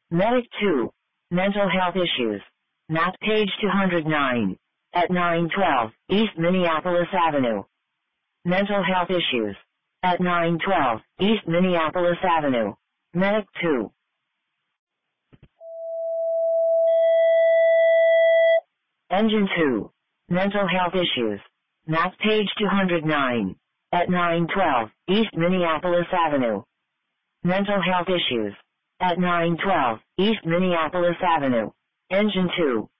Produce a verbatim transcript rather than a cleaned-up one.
Medic two. Mental health issues. Map page two hundred nine. At nine twelve, East Minneapolis Avenue. Mental health issues. At nine twelve, East Minneapolis Avenue. Medic two. Engine two. Mental health issues. Map page two hundred nine. At nine twelve, East Minneapolis Avenue. Mental health issues. At nine twelve, East Minneapolis Avenue. Engine two.